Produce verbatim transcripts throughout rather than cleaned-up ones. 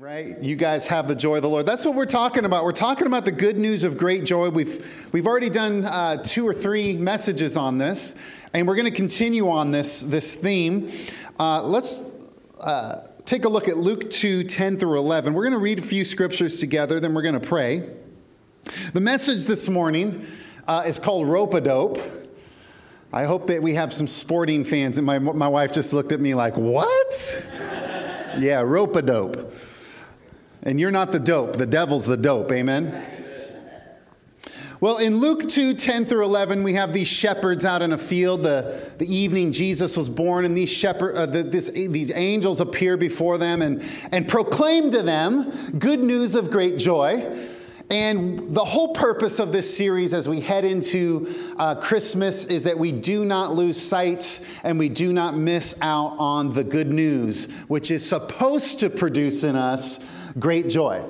Right? You guys have the joy of the Lord. That's what we're talking about. We're talking about the good news of great joy. We've we've already done uh, two or three messages on this, and we're going to continue on this, this theme. Uh, let's uh, take a look at Luke two, ten through eleven. We're going to read a few scriptures together, then we're going to pray. The message this morning uh, is called Rope-a-Dope. I hope that we have some sporting fans, and my, my wife just looked at me like, what? Yeah, rope-a-dope. And you're not the dope. The devil's the dope. Amen? Well, in Luke two, ten through eleven, we have these shepherds out in a field. The, the evening Jesus was born, and these shepherd, uh, the, this, these angels appear before them and, and proclaim to them good news of great joy. And the whole purpose of this series as we head into uh, Christmas is that we do not lose sight and we do not miss out on the good news, which is supposed to produce in us great joy.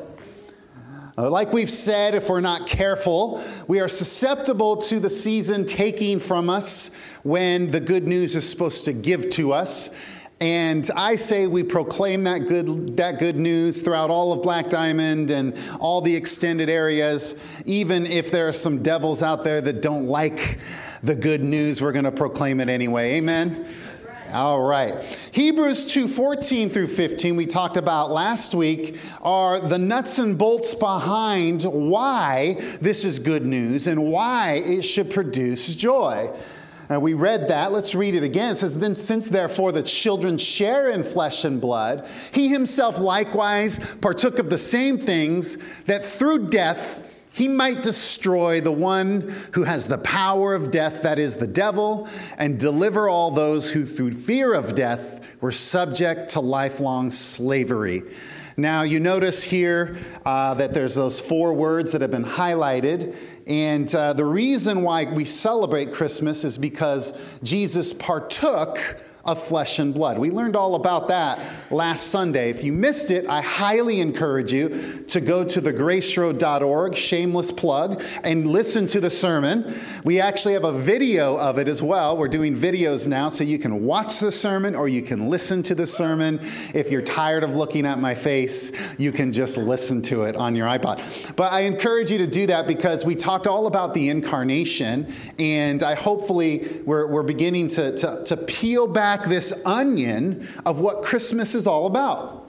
Uh, like we've said, if we're not careful, we are susceptible to the season taking from us when the good news is supposed to give to us. And I say we proclaim that good that good news throughout all of Black Diamond and all the extended areas. Even if there are some devils out there that don't like the good news, we're going to proclaim it anyway. Amen? All right. Hebrews two, fourteen through fifteen, we talked about last week, are the nuts and bolts behind why this is good news and why it should produce joy. And we read that. Let's read it again. It says, then since therefore the children share in flesh and blood, he himself likewise partook of the same things, that through death he might destroy the one who has the power of death, that is the devil, and deliver all those who through fear of death were subject to lifelong slavery. Now, you notice here uh, that there's those four words that have been highlighted. And uh, the reason why we celebrate Christmas is because Jesus partook of flesh and blood. We learned all about that last Sunday. If you missed it, I highly encourage you to go to the grace road dot org, shameless plug, and listen to the sermon. We actually have a video of it as well. We're doing videos now, so you can watch the sermon or you can listen to the sermon. If you're tired of looking at my face, you can just listen to it on your iPod. But I encourage you to do that because we talked all about the incarnation, and I hopefully we're, we're beginning to, to, to peel back this onion of what Christmas is all about.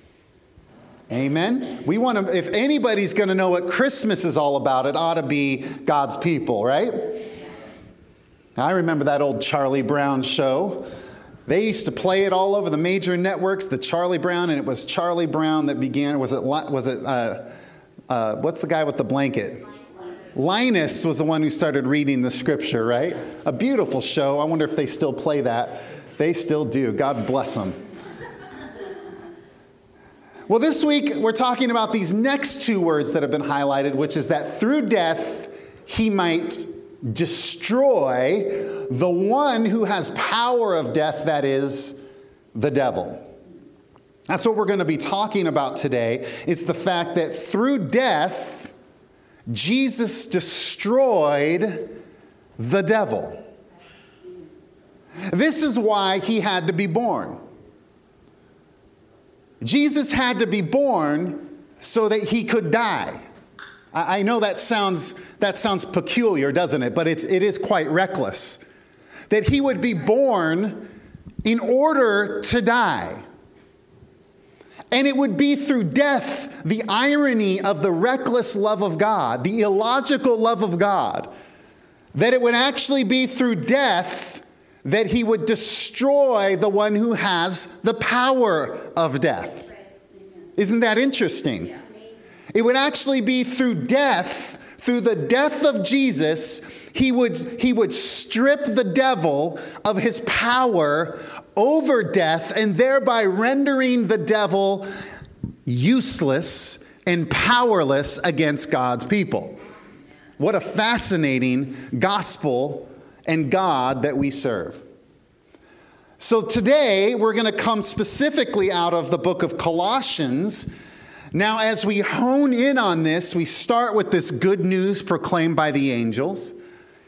Amen? We want to, if anybody's going to know what Christmas is all about, it ought to be God's people, right? I remember that old Charlie Brown show. They used to play it all over the major networks, the Charlie Brown, and it was Charlie Brown that began, was it, was it, uh, uh, what's the guy with the blanket? Linus was the one who started reading the scripture, right? A beautiful show. I wonder if they still play that. They still do. God bless them. Well, this week we're talking about these next two words that have been highlighted, which is that through death he might destroy the one who has power of death, that is the devil. That's what we're going to be talking about today, is the fact that through death Jesus destroyed the devil. This is why he had to be born. Jesus had to be born so that he could die. I know that sounds that sounds peculiar, doesn't it? But it's it is quite reckless. That he would be born in order to die. And it would be through death, the irony of the reckless love of God, the illogical love of God, that it would actually be through death that he would destroy the one who has the power of death. Isn't that interesting? It would actually be through death, through the death of Jesus, he would, he would strip the devil of his power over death, and thereby rendering the devil useless and powerless against God's people. What a fascinating gospel and God that we serve. So today we're going to come specifically out of the book of Colossians. Now, as we hone in on this, we start with this good news proclaimed by the angels.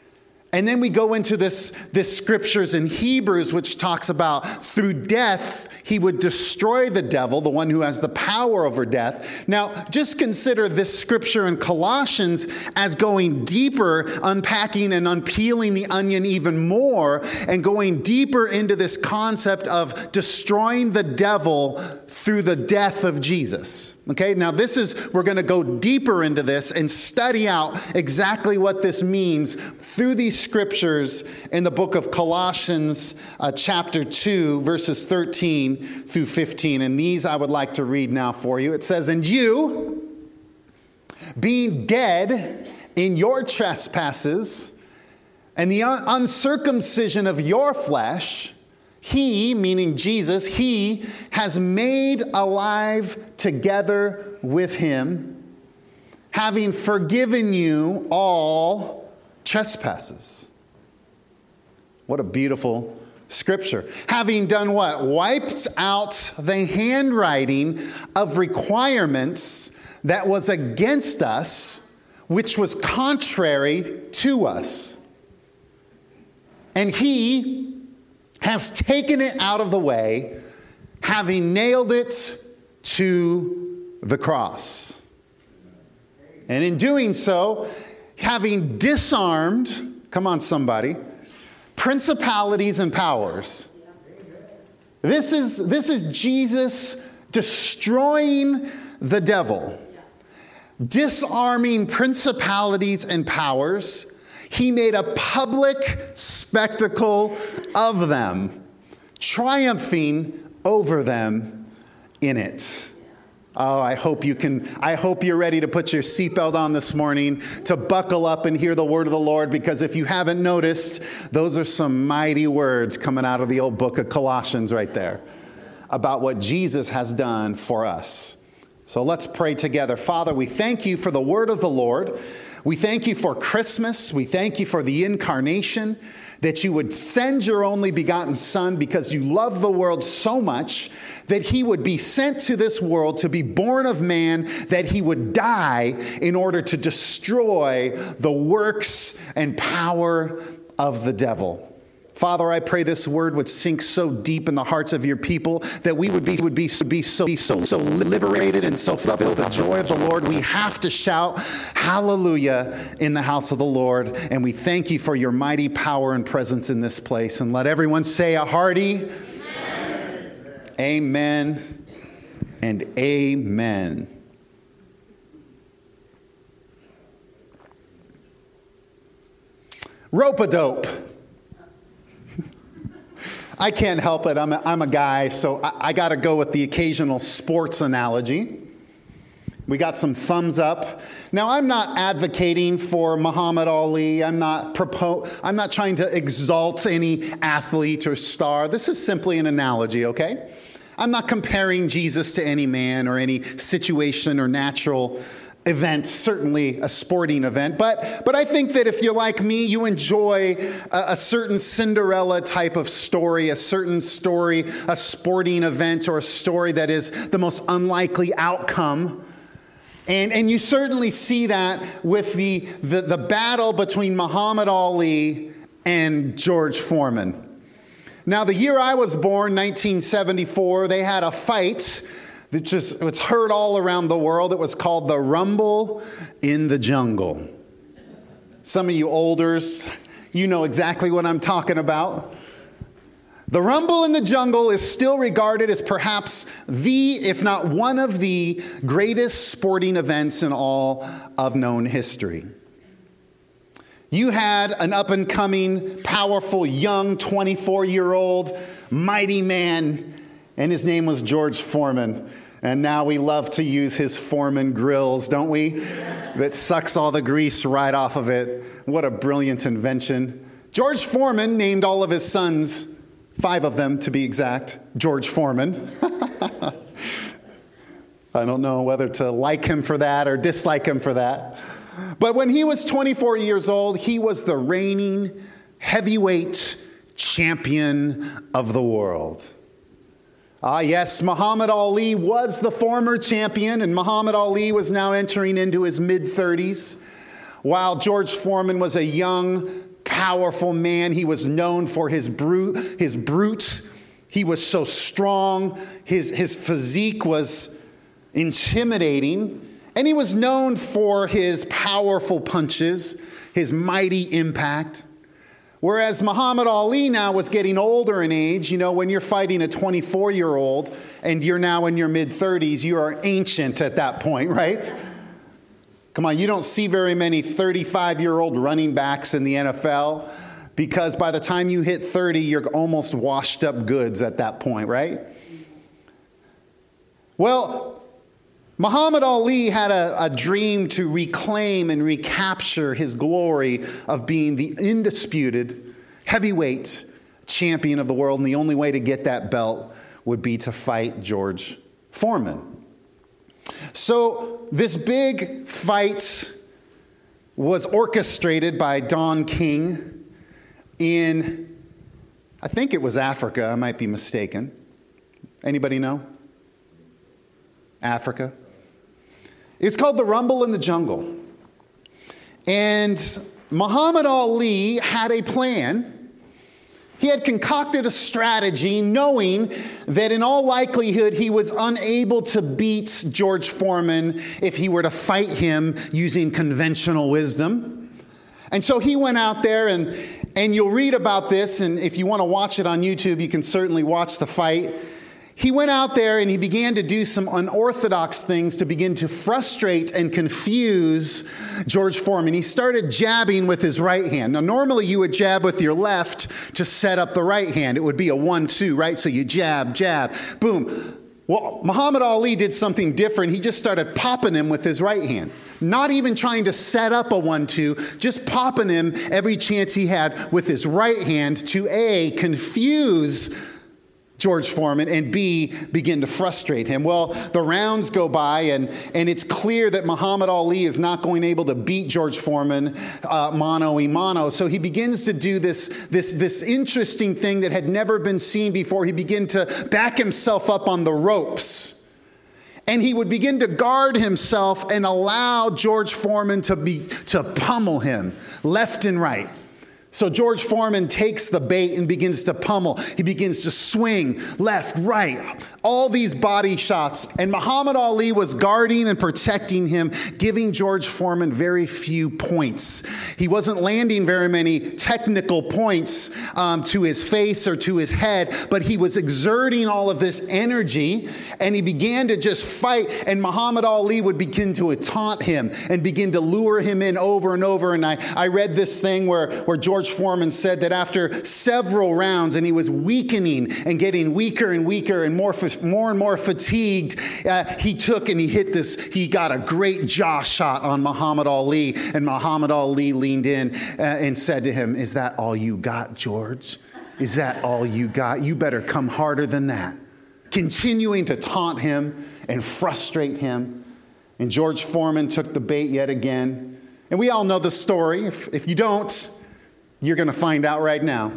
And then we go into this, this scriptures in Hebrews, which talks about through death, he would destroy the devil, the one who has the power over death. Now, just consider this scripture in Colossians as going deeper, unpacking and unpeeling the onion even more, and going deeper into this concept of destroying the devil through the death of Jesus. Okay, now this is, we're going to go deeper into this and study out exactly what this means through these scriptures in the book of Colossians, uh, chapter two, verses thirteen through fifteen. And these I would like to read now for you. It says, "And you, being dead in your trespasses and the un- uncircumcision of your flesh, he," meaning Jesus, "he has made alive together with him, having forgiven you all trespasses." What a beautiful scripture. Having done what? Wiped out the handwriting of requirements that was against us, which was contrary to us. And he has taken it out of the way, having nailed it to the cross. And in doing so, having disarmed, come on somebody, principalities and powers. This is, this is Jesus destroying the devil, disarming principalities and powers. He made a public spectacle of them, triumphing over them in it. Oh, I hope you can, I hope you're ready to put your seatbelt on this morning to buckle up and hear the word of the Lord, because if you haven't noticed, those are some mighty words coming out of the old book of Colossians right there about what Jesus has done for us. So let's pray together. Father, we thank you for the word of the Lord. We thank you for Christmas. We thank you for the incarnation, that you would send your only begotten Son because you love the world so much that he would be sent to this world to be born of man, that he would die in order to destroy the works and power of the devil. Father, I pray this word would sink so deep in the hearts of your people that we would be would be, would be so, so, so liberated and so filled with the joy of the Lord. We have to shout hallelujah in the house of the Lord. And we thank you for your mighty power and presence in this place. And let everyone say a hearty amen, amen and amen. Rope-a-dope. I can't help it. I'm a, I'm a guy, so I, I got to go with the occasional sports analogy. We got some thumbs up. Now, I'm not advocating for Muhammad Ali. I'm not propo- I'm not trying to exalt any athlete or star. This is simply an analogy, okay? I'm not comparing Jesus to any man or any situation or natural event, certainly a sporting event. But but I think that if you're like me, you enjoy a, a certain Cinderella type of story, a certain story, a sporting event, or a story that is the most unlikely outcome. And, and you certainly see that with the, the, the battle between Muhammad Ali and George Foreman. Now, the year I was born, nineteen seventy-four, they had a fight that just was heard all around the world. It was called the Rumble in the Jungle. Some of you olders, you know exactly what I'm talking about. The Rumble in the Jungle is still regarded as perhaps the, if not one of the greatest sporting events in all of known history. You had an up-and-coming, powerful, young, twenty-four-year-old, mighty man, and his name was George Foreman. And now we love to use his Foreman grills, don't we? That sucks all the grease right off of it. What a brilliant invention. George Foreman named all of his sons, five of them to be exact, George Foreman. I don't know whether to like him for that or dislike him for that. But when he was twenty-four years old, he was the reigning heavyweight champion of the world. Ah, yes, Muhammad Ali was the former champion, and Muhammad Ali was now entering into his mid-thirties, while George Foreman was a young, powerful man. He was known for his brute, his brute. He was so strong. His, his physique was intimidating. And he was known for his powerful punches, his mighty impact. Whereas Muhammad Ali now was getting older in age. You know, when you're fighting a twenty-four-year-old and you're now in your mid-thirties, you are ancient at that point, right? Come on, you don't see very many thirty-five-year-old running backs in the N F L because by the time you hit thirty, you're almost washed up goods at that point, right? Well, Muhammad Ali had a, a dream to reclaim and recapture his glory of being the undisputed heavyweight champion of the world. And the only way to get that belt would be to fight George Foreman. So this big fight was orchestrated by Don King in, I think it was Africa. I might be mistaken. Anybody know? Africa. It's called the Rumble in the Jungle. And Muhammad Ali had a plan. He had concocted a strategy knowing that in all likelihood he was unable to beat George Foreman if he were to fight him using conventional wisdom. And so he went out there and, and you'll read about this, and if you want to watch it on YouTube, you can certainly watch the fight. He went out there and he began to do some unorthodox things to begin to frustrate and confuse George Foreman. He started jabbing with his right hand. Now, normally you would jab with your left to set up the right hand. It would be a one two, right? So you jab, jab, boom. Well, Muhammad Ali did something different. He just started popping him with his right hand. Not even trying to set up a one two, just popping him every chance he had with his right hand to A, confuse George Foreman, and B, begin to frustrate him. Well, the rounds go by, and, and it's clear that Muhammad Ali is not going able to beat George Foreman uh, mano a mano. So he begins to do this, this, this interesting thing that had never been seen before. He began to back himself up on the ropes. And he would begin to guard himself and allow George Foreman to be to pummel him left and right. So George Foreman takes the bait and begins to pummel. He begins to swing left, right, all these body shots. And Muhammad Ali was guarding and protecting him, giving George Foreman very few points. He wasn't landing very many technical points um, to his face or to his head, but he was exerting all of this energy, and he began to just fight. And Muhammad Ali would begin to taunt him and begin to lure him in over and over. And I, I read this thing where, where George Foreman said that after several rounds, and he was weakening and getting weaker and weaker and more, more and more fatigued, uh, he took and he hit this, he got a great jaw shot on Muhammad Ali, and Muhammad Ali leaned in uh, and said to him, "Is that all you got, George? Is that all you got? You better come harder than that." Continuing to taunt him and frustrate him. And George Foreman took the bait yet again. And we all know the story. If, if you don't, you're going to find out right now.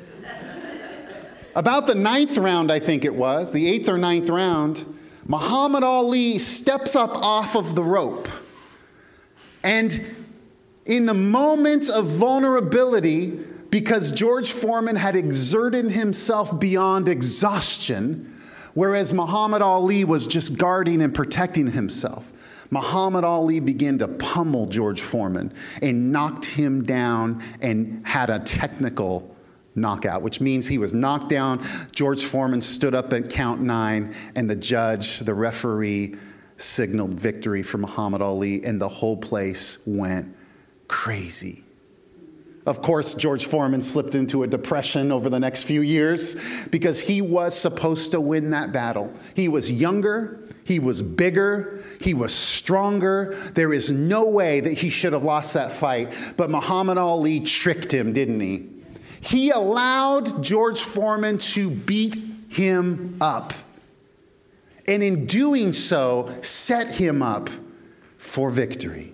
About the ninth round, I think it was, the eighth or ninth round, Muhammad Ali steps up off of the rope. And in the moment of vulnerability, because George Foreman had exerted himself beyond exhaustion, whereas Muhammad Ali was just guarding and protecting himself, Muhammad Ali began to pummel George Foreman and knocked him down and had a technical knockout, which means he was knocked down. George Foreman stood up at count nine, and the judge, the referee, signaled victory for Muhammad Ali, and the whole place went crazy. Of course, George Foreman slipped into a depression over the next few years because he was supposed to win that battle. He was younger. He was bigger. He was stronger. There is no way that he should have lost that fight. But Muhammad Ali tricked him, didn't he? He allowed George Foreman to beat him up. And in doing so, set him up for victory.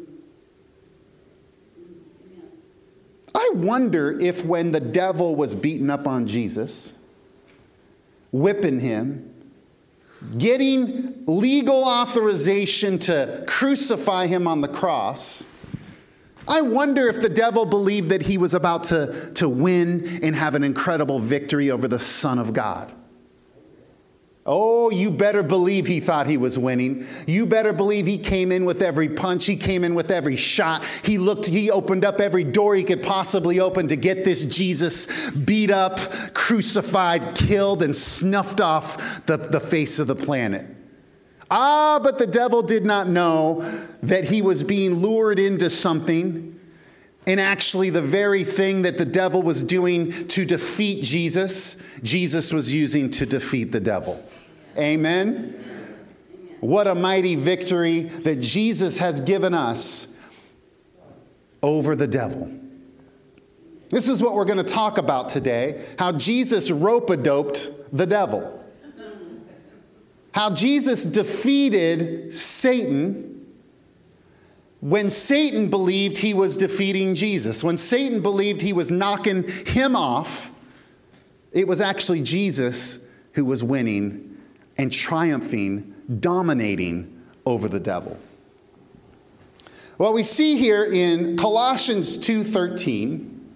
I wonder if when the devil was beating up on Jesus, whipping him, getting legal authorization to crucify him on the cross, I wonder if the devil believed that he was about to, to win and have an incredible victory over the Son of God. Oh, you better believe he thought he was winning. You better believe he came in with every punch. He came in with every shot. He looked, he opened up every door he could possibly open to get this Jesus beat up, crucified, killed, and snuffed off the, the face of the planet. Ah, but the devil did not know that he was being lured into something. And actually, the very thing that the devil was doing to defeat Jesus, Jesus was using to defeat the devil. Amen? Amen. What a mighty victory that Jesus has given us over the devil. This is what we're going to talk about today, how Jesus rope-a-doped the devil. How Jesus defeated Satan when Satan believed he was defeating Jesus. When Satan believed he was knocking him off, it was actually Jesus who was winning and triumphing, dominating over the devil. What we see here in Colossians two thirteen,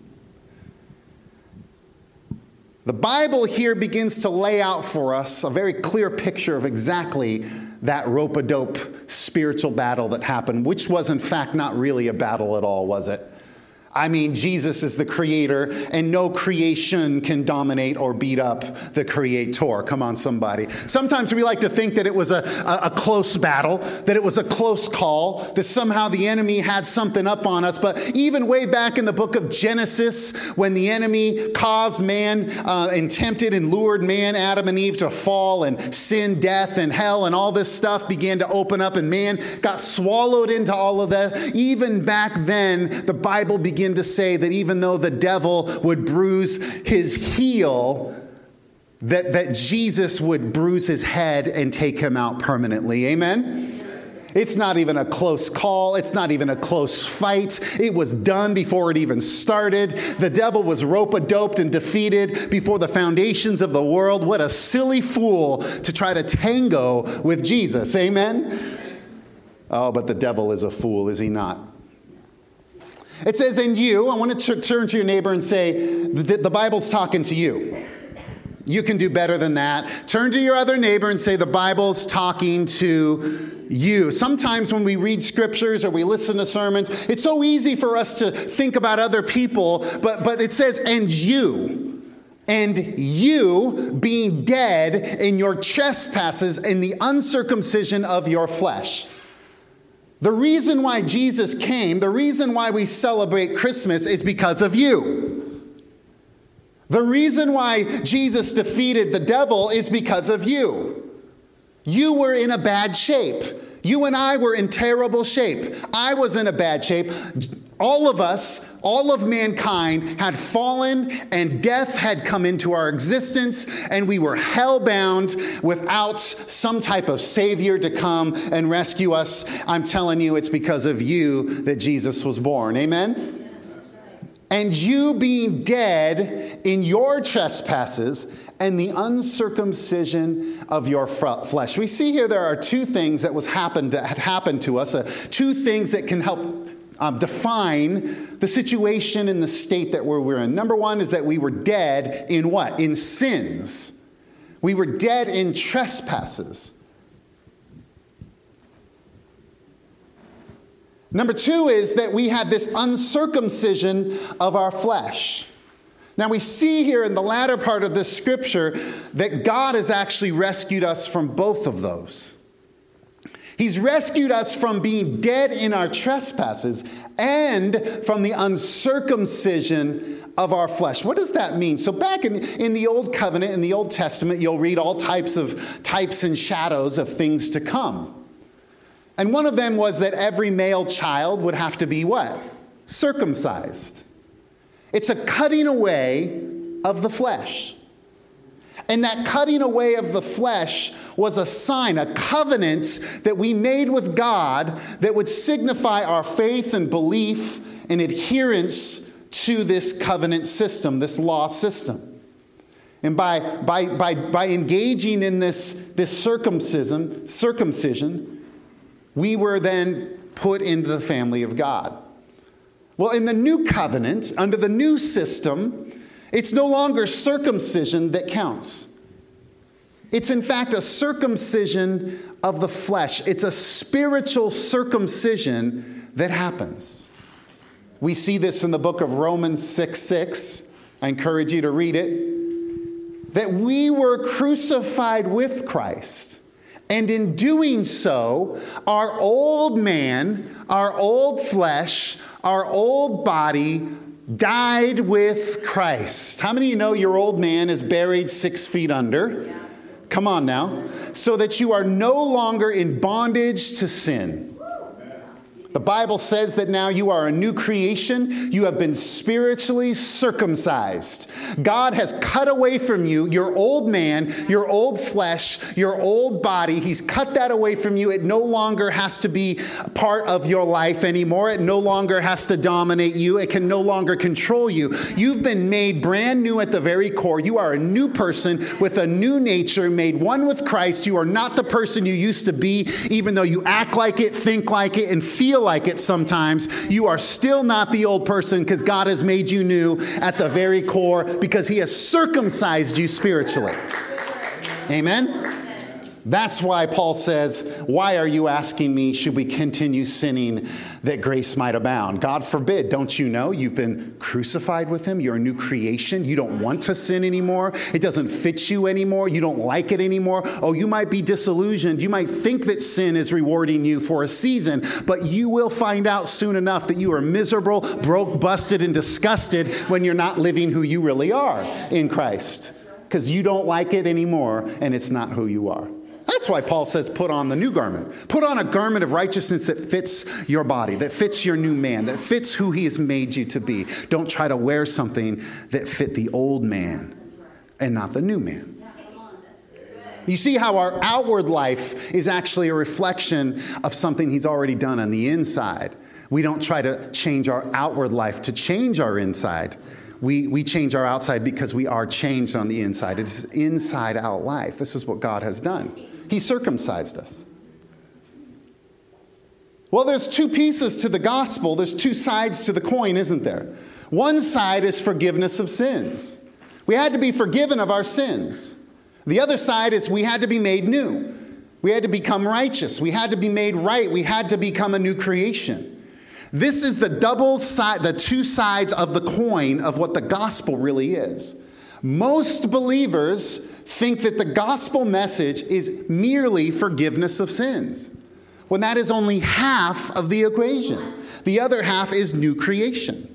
the Bible here begins to lay out for us a very clear picture of exactly that rope-a-dope spiritual battle that happened, which was in fact not really a battle at all, was it? I mean, Jesus is the creator, and no creation can dominate or beat up the creator. Come on, somebody. Sometimes we like to think that it was a, a, a close battle, that it was a close call, that somehow the enemy had something up on us. But even way back in the book of Genesis, when the enemy caused man uh, and tempted and lured man, Adam and Eve, to fall, and sin, death, and hell, and all this stuff began to open up, and man got swallowed into all of that. Even back then, the Bible began to say that even though the devil would bruise his heel, that, that Jesus would bruise his head and take him out permanently. Amen? It's not even a close call. It's not even a close fight. It was done before it even started. The devil was rope-a-doped and defeated before the foundations of the world. What a silly fool to try to tango with Jesus. Amen? Oh, but the devil is a fool, is he not? It says, and you, I want to t- turn to your neighbor and say, the, the Bible's talking to you. You can do better than that. Turn to your other neighbor and say, the Bible's talking to you. Sometimes when we read scriptures or we listen to sermons, it's so easy for us to think about other people, but, but it says, and you. And you being dead in your trespasses and the uncircumcision of your flesh. The reason why Jesus came, the reason why we celebrate Christmas is because of you. The reason why Jesus defeated the devil is because of you. You were in a bad shape. You and I were in terrible shape. I was in a bad shape. All of us, all of mankind had fallen, and death had come into our existence, and we were hell-bound without some type of Savior to come and rescue us. I'm telling you, it's because of you that Jesus was born. Amen? And you being dead in your trespasses and the uncircumcision of your flesh. We see here there are two things that was happened that had happened to us, uh, two things that can help Um, define the situation and the state that we're, we're in. Number one is that we were dead in what? In sins. We were dead in trespasses. Number two is that we had this uncircumcision of our flesh. Now we see here in the latter part of this scripture that God has actually rescued us from both of those. He's rescued us from being dead in our trespasses and from the uncircumcision of our flesh. What does that mean? So back in, in the Old Covenant, in the Old Testament, you'll read all types of types and shadows of things to come. And one of them was that every male child would have to be what? Circumcised. It's a cutting away of the flesh. And that cutting away of the flesh was a sign, a covenant that we made with God that would signify our faith and belief and adherence to this covenant system, this law system. And by, by, by, by engaging in this, this circumcision, circumcision, we were then put into the family of God. Well, in the new covenant, under the new system, it's no longer circumcision that counts. It's in fact a circumcision of the flesh. It's a spiritual circumcision that happens. We see this in the book of Romans six six. I encourage you to read it. That we were crucified with Christ. And in doing so, our old man, our old flesh, our old body died with Christ. How many of you know your old man is buried six feet under? Yeah. Come on now. So that you are no longer in bondage to sin. The Bible says that now you are a new creation. You have been spiritually circumcised. God has cut away from you your old man, your old flesh, your old body. He's cut that away from you. It no longer has to be part of your life anymore. It no longer has to dominate you. It can no longer control you. You've been made brand new at the very core. You are a new person with a new nature, made one with Christ. You are not the person you used to be, even though you act like it, think like it, and feel like it sometimes. You are still not the old person because God has made you new at the very core because he has circumcised you spiritually. Amen? That's why Paul says, why are you asking me, should we continue sinning that grace might abound? God forbid. Don't you know you've been crucified with him? You're a new creation. You don't want to sin anymore. It doesn't fit you anymore. You don't like it anymore. Oh, you might be disillusioned. You might think that sin is rewarding you for a season, but you will find out soon enough that you are miserable, broke, busted, and disgusted when you're not living who you really are in Christ. Because you don't like it anymore, and it's not who you are. That's why Paul says, put on the new garment. Put on a garment of righteousness that fits your body, that fits your new man, that fits who he has made you to be. Don't try to wear something that fit the old man and not the new man. You see how our outward life is actually a reflection of something he's already done on the inside. We don't try to change our outward life to change our inside. We, we change our outside because we are changed on the inside. It's inside out life. This is what God has done. He circumcised us. Well, there's two pieces to the gospel. There's two sides to the coin, isn't there? One side is forgiveness of sins. We had to be forgiven of our sins. The other side is we had to be made new. We had to become righteous. We had to be made right. We had to become a new creation. This is the double side, the two sides of the coin of what the gospel really is. Most believers think that the gospel message is merely forgiveness of sins, when that is only half of the equation. The other half is new creation.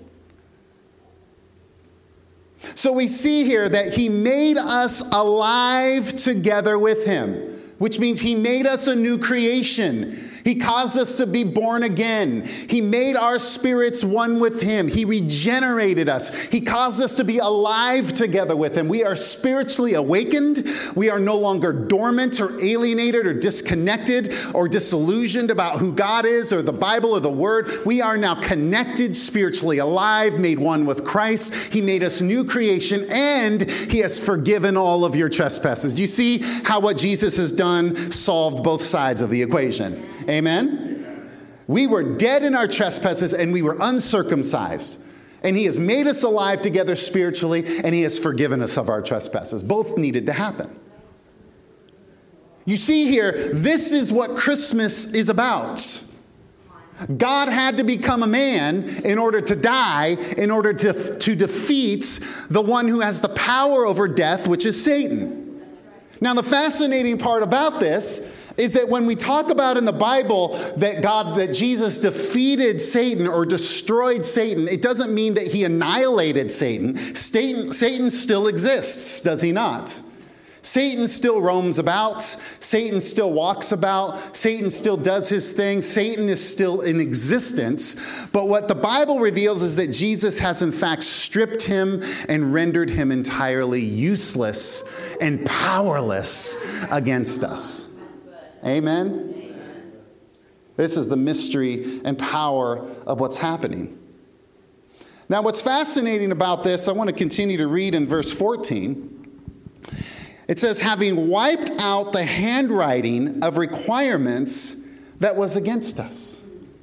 So we see here that he made us alive together with him, which means he made us a new creation. He caused us to be born again. He made our spirits one with him. He regenerated us. He caused us to be alive together with him. We are spiritually awakened. We are no longer dormant or alienated or disconnected or disillusioned about who God is or the Bible or the Word. We are now connected, spiritually alive, made one with Christ. He made us new creation, and he has forgiven all of your trespasses. Do you see how what Jesus has done solved both sides of the equation? Amen? We were dead in our trespasses and we were uncircumcised. And he has made us alive together spiritually, and he has forgiven us of our trespasses. Both needed to happen. You see here, this is what Christmas is about. God had to become a man in order to die, in order to, to defeat the one who has the power over death, which is Satan. Now, the fascinating part about this is that when we talk about in the Bible that God, that Jesus defeated Satan or destroyed Satan, it doesn't mean that he annihilated Satan. Satan, Satan still exists, does he not? Satan still roams about. Satan still walks about. Satan still does his thing. Satan is still in existence. But what the Bible reveals is that Jesus has in fact stripped him and rendered him entirely useless and powerless against us. Amen? Amen. This is the mystery and power of what's happening. Now, what's fascinating about this, I want to continue to read in verse fourteen. It says, having wiped out the handwriting of requirements that was against us.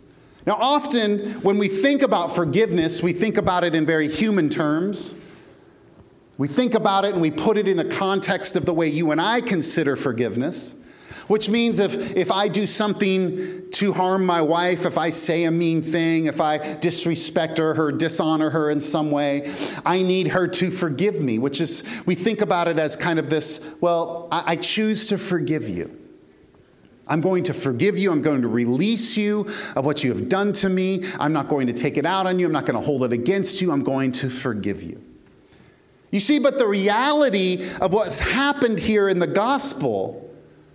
Now, often when we think about forgiveness, we think about it in very human terms. We think about it and we put it in the context of the way you and I consider forgiveness, which means if, if I do something to harm my wife, if I say a mean thing, if I disrespect her, or dishonor her in some way, I need her to forgive me, which is, we think about it as kind of this, well, I, I choose to forgive you. I'm going to forgive you. I'm going to release you of what you have done to me. I'm not going to take it out on you. I'm not going to hold it against you. I'm going to forgive you. You see, but the reality of what's happened here in the gospel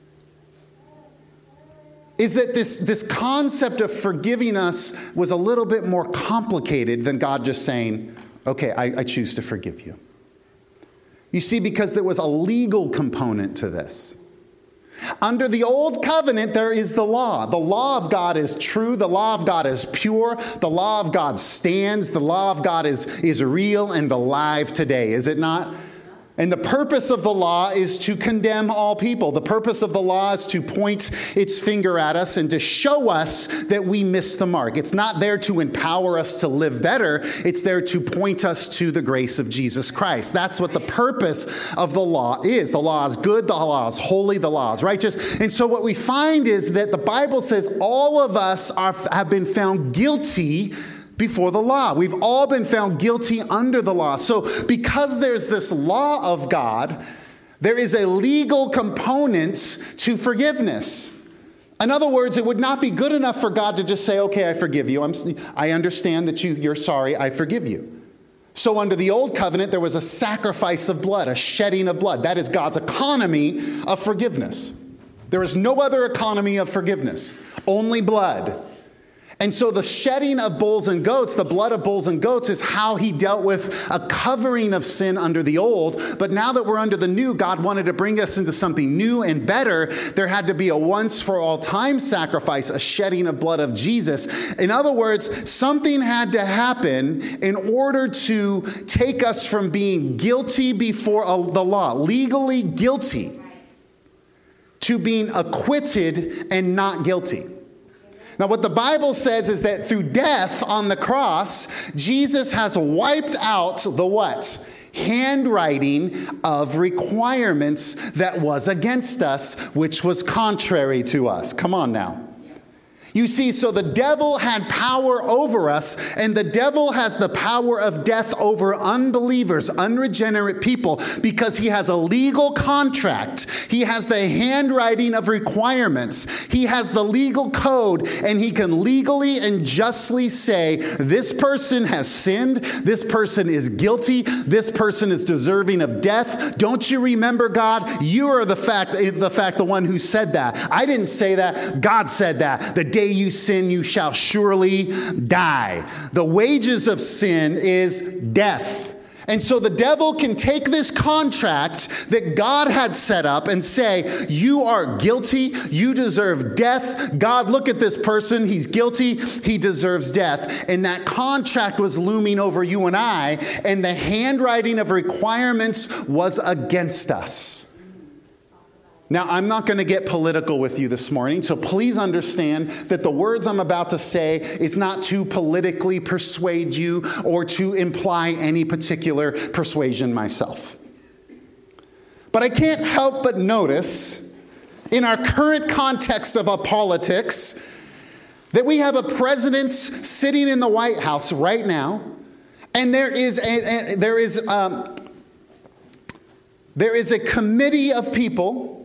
is that this, this concept of forgiving us was a little bit more complicated than God just saying, okay, I, I choose to forgive you. You see, because there was a legal component to this. Under the old covenant, there is the law. The law of God is true. The law of God is pure. The law of God stands. The law of God is, is real and alive today, is it not? And the purpose of the law is to condemn all people. The purpose of the law is to point its finger at us and to show us that we missed the mark. It's not there to empower us to live better. It's there to point us to the grace of Jesus Christ. That's what the purpose of the law is. The law is good. The law is holy. The law is righteous. And so what we find is that the Bible says all of us are, have been found guilty before the law. We've all been found guilty under the law. So because there's this law of God, there is a legal component to forgiveness. In other words, it would not be good enough for God to just say, okay, I forgive you. I'm, I understand that you, you're sorry. I forgive you. So under the old covenant, there was a sacrifice of blood, a shedding of blood. That is God's economy of forgiveness. There is no other economy of forgiveness, only blood. And so the shedding of bulls and goats, the blood of bulls and goats, is how he dealt with a covering of sin under the old. But now that we're under the new, God wanted to bring us into something new and better. There had to be a once for all time sacrifice, a shedding of blood of Jesus. In other words, something had to happen in order to take us from being guilty before the law, legally guilty, to being acquitted and not guilty. Now, what the Bible says is that through death on the cross, Jesus has wiped out the what? Handwriting of requirements that was against us, which was contrary to us. Come on now. You see, so the devil had power over us, and the devil has the power of death over unbelievers, unregenerate people, because he has a legal contract. He has the handwriting of requirements. He has the legal code, and he can legally and justly say, this person has sinned, this person is guilty, this person is deserving of death. Don't you remember, God? You are the fact, the fact, the one who said that. I didn't say that. God said that. The day you sin, you shall surely die. The wages of sin is death. And so the devil can take this contract that God had set up and say, you are guilty, you deserve death. God, look at this person, he's guilty, he deserves death. And that contract was looming over you and I, and the handwriting of requirements was against us. Now, I'm not going to get political with you this morning, so please understand that the words I'm about to say is not to politically persuade you or to imply any particular persuasion myself. But I can't help but notice, in our current context of our politics, that we have a president sitting in the White House right now, and there is a, a, there is um, there is a committee of people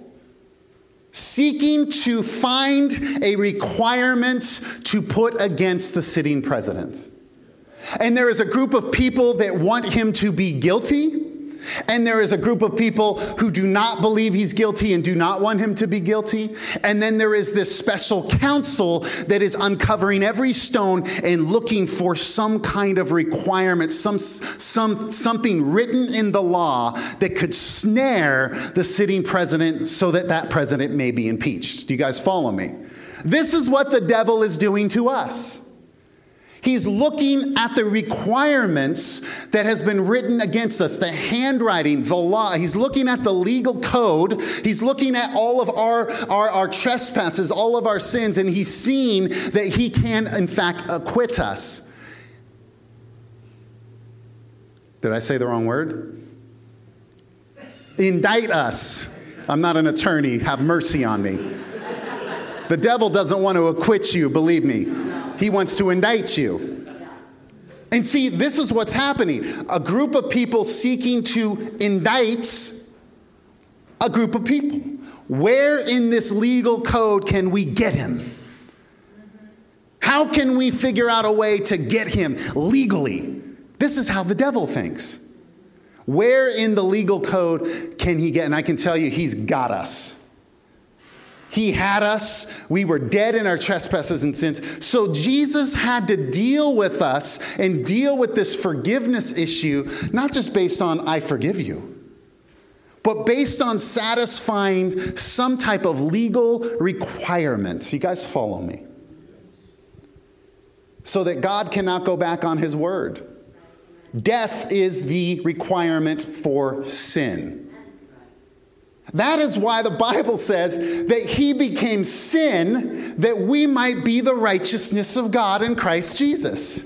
seeking to find a requirement to put against the sitting president. And there is a group of people that want him to be guilty. And there is a group of people who do not believe he's guilty and do not want him to be guilty. And then there is this special counsel that is uncovering every stone and looking for some kind of requirement, some, some, something written in the law that could snare the sitting president so that that president may be impeached. Do you guys follow me? This is what the devil is doing to us. He's looking at the requirements that has been written against us, the handwriting, the law. He's looking at the legal code. He's looking at all of our, our, our trespasses, all of our sins, and he's seeing that he can, in fact, acquit us. Did I say the wrong word? Indict us. I'm not an attorney. Have mercy on me. The devil doesn't want to acquit you, believe me. He wants to indict you. And see, this is what's happening. A group of people seeking to indict a group of people. Where in this legal code can we get him? How can we figure out a way to get him legally? This is how the devil thinks. Where in the legal code can he get? And I can tell you, he's got us. He had us. We were dead in our trespasses and sins. So Jesus had to deal with us and deal with this forgiveness issue, not just based on, I forgive you, but based on satisfying some type of legal requirements. You guys follow me? So that God cannot go back on his word. Death is the requirement for sin. That is why the Bible says that he became sin that we might be the righteousness of God in Christ Jesus.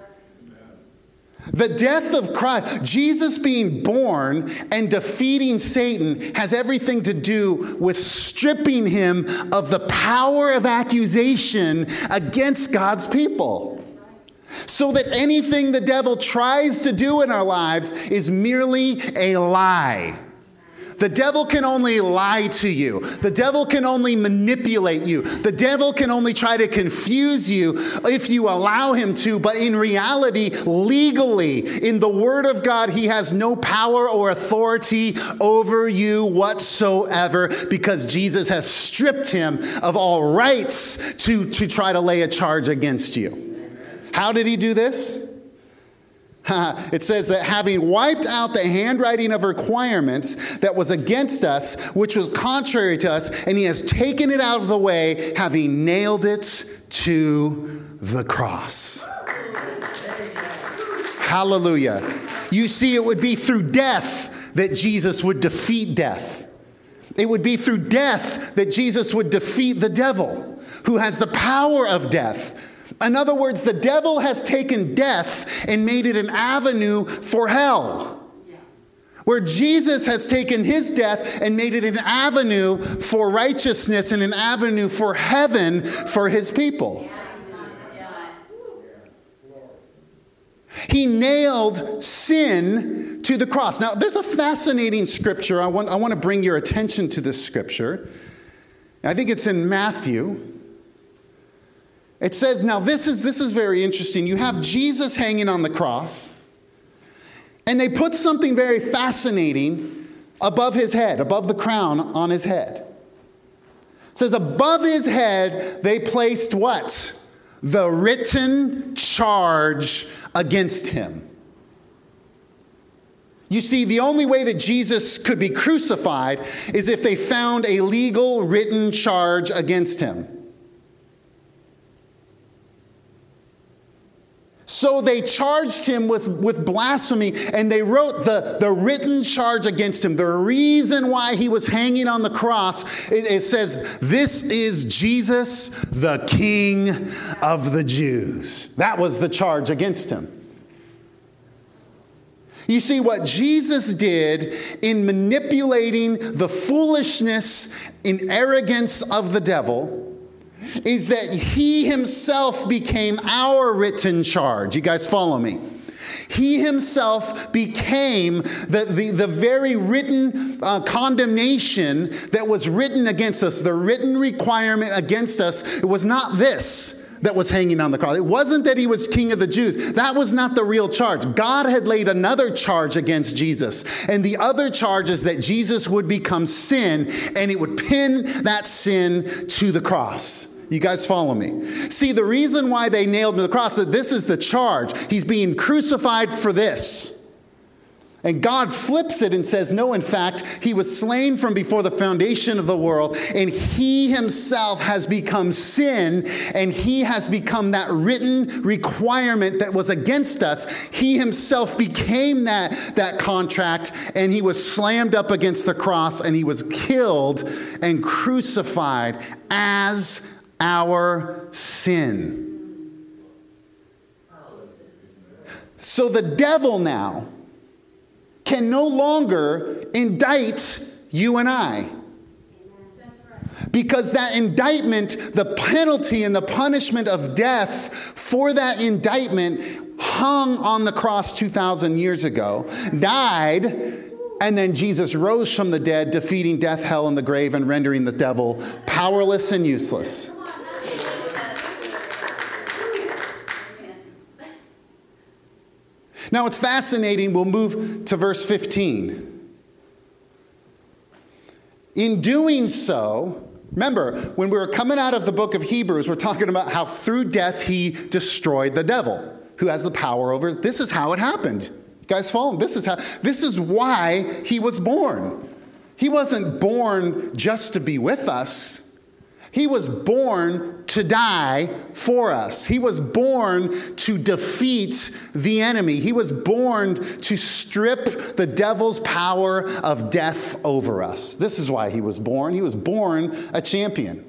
The death of Christ, Jesus being born and defeating Satan, has everything to do with stripping him of the power of accusation against God's people. So that anything the devil tries to do in our lives is merely a lie. The devil can only lie to you. The devil can only manipulate you. The devil can only try to confuse you if you allow him to. But in reality, legally, in the Word of God, he has no power or authority over you whatsoever, because Jesus has stripped him of all rights to, to try to lay a charge against you. How did he do this? It says that having wiped out the handwriting of requirements that was against us, which was contrary to us, and he has taken it out of the way, having nailed it to the cross. Hallelujah. You see, it would be through death that Jesus would defeat death. It would be through death that Jesus would defeat the devil, who has the power of death. In other words, the devil has taken death and made it an avenue for hell. Where Jesus has taken his death and made it an avenue for righteousness and an avenue for heaven for his people. He nailed sin to the cross. Now, there's a fascinating scripture. I want, I want to bring your attention to this scripture. I think it's in Matthew. It says, now this is, this is very interesting. You have Jesus hanging on the cross, and they put something very fascinating above his head, above the crown on his head. It says above his head, they placed what? The written charge against him. You see, the only way that Jesus could be crucified is if they found a legal written charge against him. So they charged him with, with blasphemy, and they wrote the, the written charge against him. The reason why he was hanging on the cross, it, it says, this is Jesus, the King of the Jews. That was the charge against him. You see, what Jesus did in manipulating the foolishness and arrogance of the devil is that he himself became our written charge. You guys follow me? He himself became the, the, the very written uh, condemnation that was written against us, the written requirement against us. It was not this that was hanging on the cross. It wasn't that he was King of the Jews. That was not the real charge. God had laid another charge against Jesus. And the other charge is that Jesus would become sin, and it would pin that sin to the cross. You guys follow me? See, the reason why they nailed him to the cross, that this is the charge. He's being crucified for this. And God flips it and says, no, in fact, he was slain from before the foundation of the world, and he himself has become sin, and he has become that written requirement that was against us. He himself became that, that contract, and he was slammed up against the cross, and he was killed and crucified as our sin. So the devil now can no longer indict you and I. Because that indictment, the penalty and the punishment of death for that indictment hung on the cross two thousand years ago, died, and then Jesus rose from the dead, defeating death, hell, and the grave, and rendering the devil powerless and useless. Now, it's fascinating. We'll move to verse fifteen. In doing so, remember, when we were coming out of the book of Hebrews, we're talking about how through death he destroyed the devil, who has the power over. This is how it happened. You guys follow? This is how. This is why he was born. He wasn't born just to be with us. He was born to die for us. He was born to defeat the enemy. He was born to strip the devil's power of death over us. This is why he was born. He was born a champion.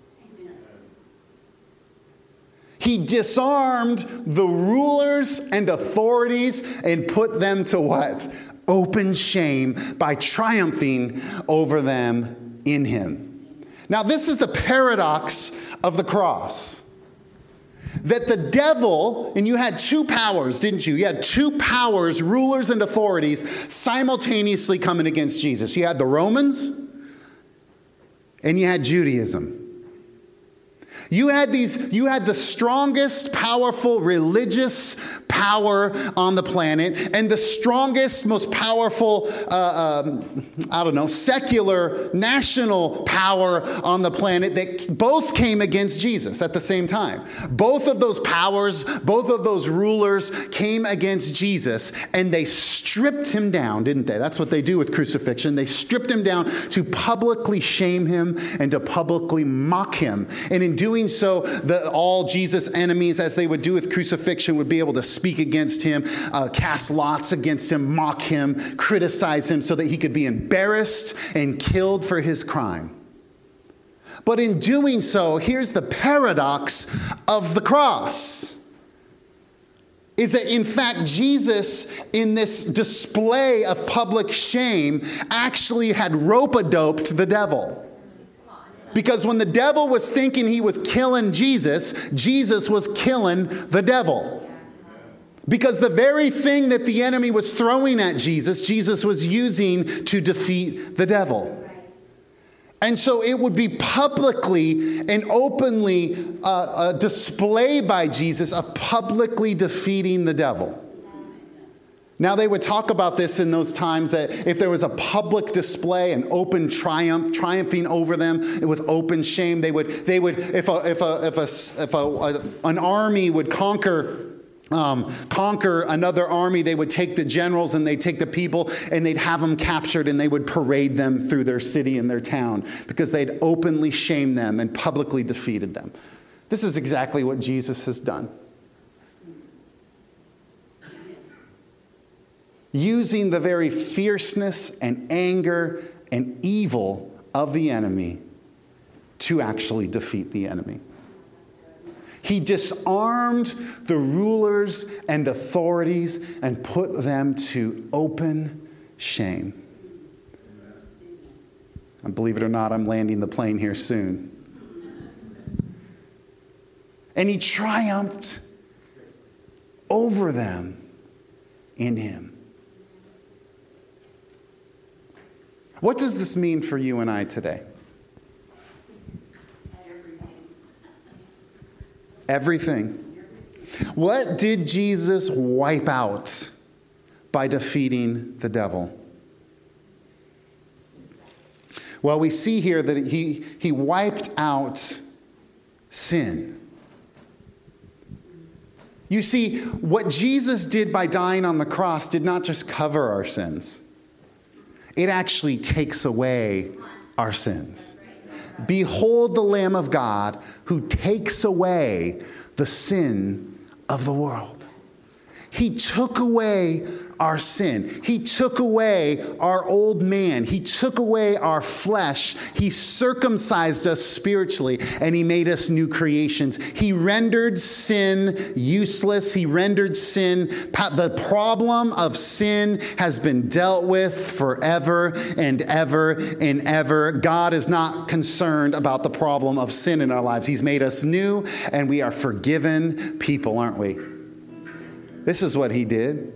He disarmed the rulers and authorities and put them to what? Open shame by triumphing over them in him. Now, this is the paradox of the cross. That the devil, and you had two powers, didn't you? You had two powers, rulers and authorities, simultaneously coming against Jesus. You had the Romans, and you had Judaism. You had these, you had the strongest, powerful religious power on the planet, and the strongest, most powerful, uh, um, I don't know, secular, national power on the planet that both came against Jesus at the same time. Both of those powers, both of those rulers came against Jesus, and they stripped him down, didn't they? That's what they do with crucifixion. They stripped him down to publicly shame him and to publicly mock him. And in doing so, the, all Jesus' enemies, as they would do with crucifixion, would be able to speak against him, uh, cast lots against him, mock him, criticize him so that he could be embarrassed and killed for his crime. But in doing so, here's the paradox of the cross. Is that in fact Jesus, in this display of public shame, actually had rope-a-doped the devil. Because when the devil was thinking he was killing Jesus, Jesus was killing the devil. Because the very thing that the enemy was throwing at Jesus, Jesus was using to defeat the devil. And so it would be publicly and openly uh, uh, displayed by Jesus of publicly defeating the devil. Now, they would talk about this in those times that if there was a public display, an open triumph, triumphing over them with open shame, they would, they would, if a, if a, if a, if a, a an army would conquer, um, conquer another army, they would take the generals and they'd take the people and they'd have them captured and they would parade them through their city and their town because they'd openly shamed them and publicly defeated them. This is exactly what Jesus has done. Using the very fierceness and anger and evil of the enemy to actually defeat the enemy. He disarmed the rulers and authorities and put them to open shame. And believe it or not, I'm landing the plane here soon. And he triumphed over them in him. What does this mean for you and I today? Everything. What did Jesus wipe out by defeating the devil? Well, we see here that he, he wiped out sin. You see, what Jesus did by dying on the cross did not just cover our sins. It actually takes away our sins. Behold the Lamb of God who takes away the sin of the world. He took away our sin. He took away our old man. He took away our flesh. He circumcised us spiritually, and he made us new creations. He rendered sin useless. He rendered sin. The problem of sin has been dealt with forever and ever and ever. God is not concerned about the problem of sin in our lives. He's made us new, and we are forgiven people, aren't we? This is what he did.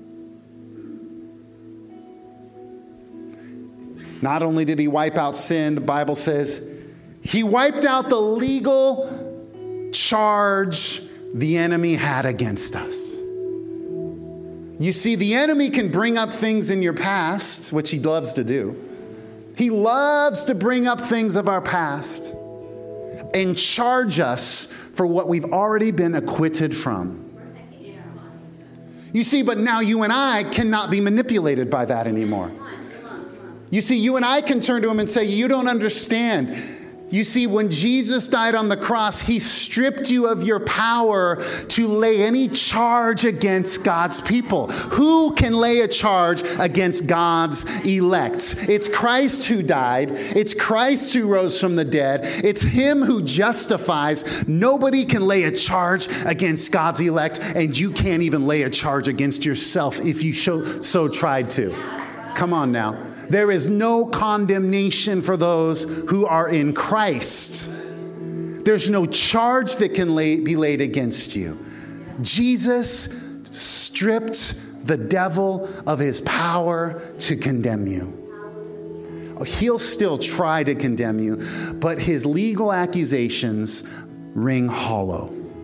Not only did he wipe out sin, the Bible says, he wiped out the legal charge the enemy had against us. You see, the enemy can bring up things in your past, which he loves to do. He loves to bring up things of our past and charge us for what we've already been acquitted from. You see, but now you and I cannot be manipulated by that anymore. You see, you and I can turn to him and say, you don't understand. You see, when Jesus died on the cross, he stripped you of your power to lay any charge against God's people. Who can lay a charge against God's elect? It's Christ who died. It's Christ who rose from the dead. It's him who justifies. Nobody can lay a charge against God's elect, and you can't even lay a charge against yourself if you so tried to. Come on now. There is no condemnation for those who are in Christ. There's no charge that can lay, be laid against you. Jesus stripped the devil of his power to condemn you. He'll still try to condemn you, but his legal accusations ring hollow.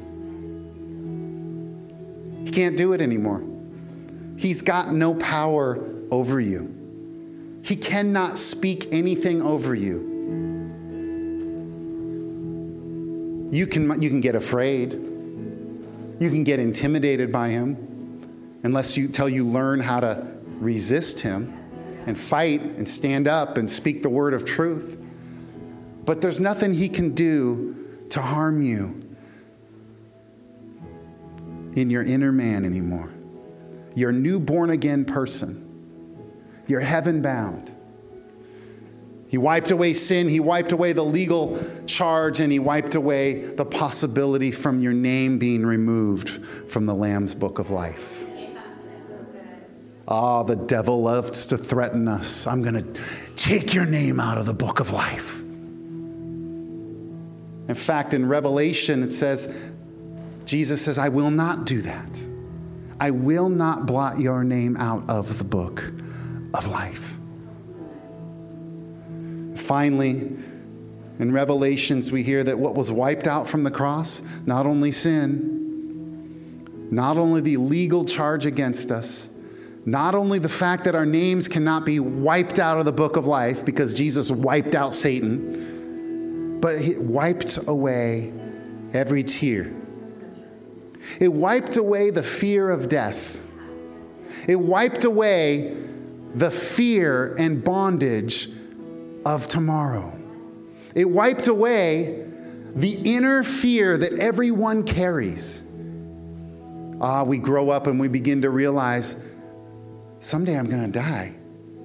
He can't do it anymore. He's got no power over you. He cannot speak anything over you. You can, you can get afraid. You can get intimidated by him unless you till you learn how to resist him and fight and stand up and speak the word of truth. But there's nothing he can do to harm you in your inner man anymore. You're a new born again person. You're heaven bound. He wiped away sin. He wiped away the legal charge, and he wiped away the possibility from your name being removed from the Lamb's book of life. Ah, oh, the devil loves to threaten us. I'm going to take your name out of the book of life. In fact, in Revelation, it says, Jesus says, I will not do that. I will not blot your name out of the book of life. Finally, in Revelations, we hear that what was wiped out from the cross, not only sin, not only the legal charge against us, not only the fact that our names cannot be wiped out of the book of life because Jesus wiped out Satan, but he wiped away every tear. It wiped away the fear of death. It wiped away the fear and bondage of tomorrow. It wiped away the inner fear that everyone carries. Ah, we grow up and we begin to realize, someday I'm going to die.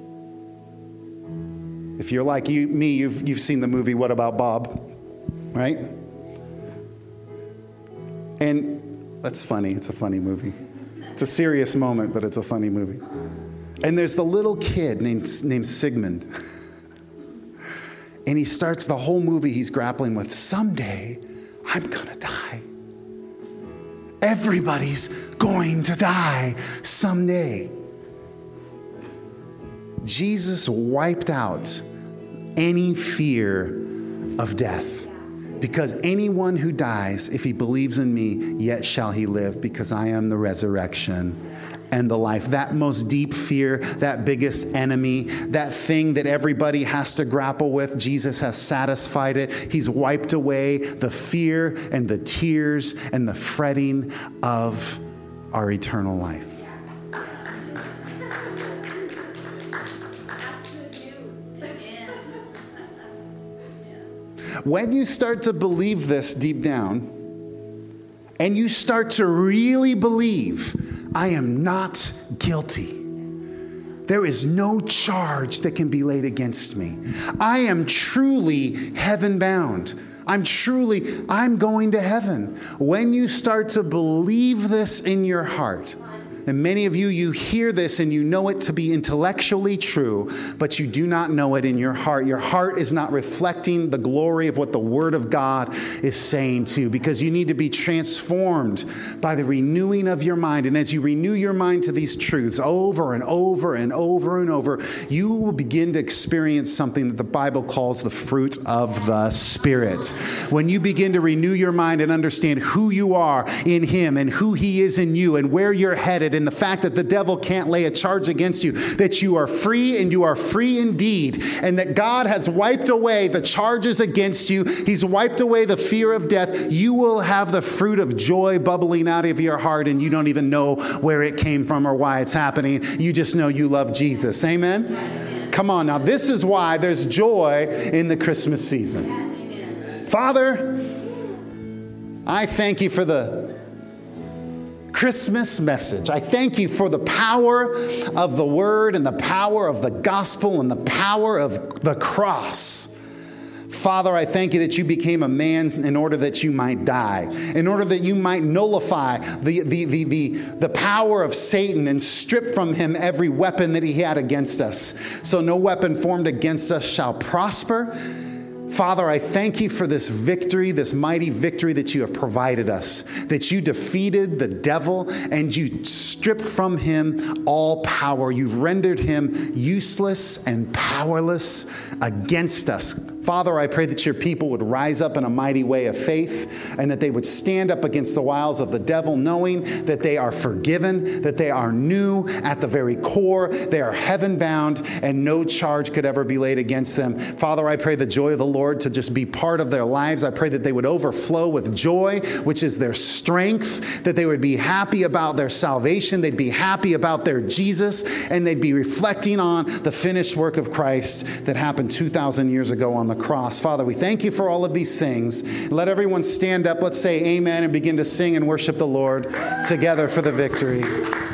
If you're like you, me, you've, you've seen the movie What About Bob, right? And that's funny. It's a funny movie. It's a serious moment, but it's a funny movie. And there's the little kid named, named Sigmund. And he starts the whole movie, he's grappling with, someday I'm going to die. Everybody's going to die someday. Jesus wiped out any fear of death. Because anyone who dies, if he believes in me, yet shall he live, because I am the resurrection and the life. That most deep fear, that biggest enemy, that thing that everybody has to grapple with, Jesus has satisfied it. He's wiped away the fear and the tears and the fretting of our eternal life. When you start to believe this deep down, and you start to really believe, I am not guilty. There is no charge that can be laid against me. I am truly heaven bound. I'm truly, I'm going to heaven. When you start to believe this in your heart, and many of you, you hear this and you know it to be intellectually true, but you do not know it in your heart. Your heart is not reflecting the glory of what the Word of God is saying to you, because you need to be transformed by the renewing of your mind. And as you renew your mind to these truths over and over and over and over, you will begin to experience something that the Bible calls the fruit of the Spirit. When you begin to renew your mind and understand who you are in Him and who He is in you and where you're headed, and the fact that the devil can't lay a charge against you, that you are free and you are free indeed, and that God has wiped away the charges against you. He's wiped away the fear of death. You will have the fruit of joy bubbling out of your heart, and you don't even know where it came from or why it's happening. You just know you love Jesus. Amen? Amen. Come on now. This is why there's joy in the Christmas season. Amen. Father, I thank you for the Christmas message. I thank you for the power of the Word and the power of the gospel and the power of the cross. Father, I thank you that you became a man in order that you might die, in order that you might nullify the, the, the, the, the power of Satan and strip from him every weapon that he had against us. So no weapon formed against us shall prosper. Father, I thank you for this victory, this mighty victory that you have provided us, that you defeated the devil and you stripped from him all power. You've rendered him useless and powerless against us. Father, I pray that your people would rise up in a mighty way of faith and that they would stand up against the wiles of the devil, knowing that they are forgiven, that they are new at the very core, they are heaven bound, and no charge could ever be laid against them. Father, I pray the joy of the Lord to just be part of their lives. I pray that they would overflow with joy, which is their strength, that they would be happy about their salvation, they'd be happy about their Jesus, and they'd be reflecting on the finished work of Christ that happened two thousand years ago on the cross. Father, we thank you for all of these things. Let everyone stand up. Let's say amen and begin to sing and worship the Lord together for the victory.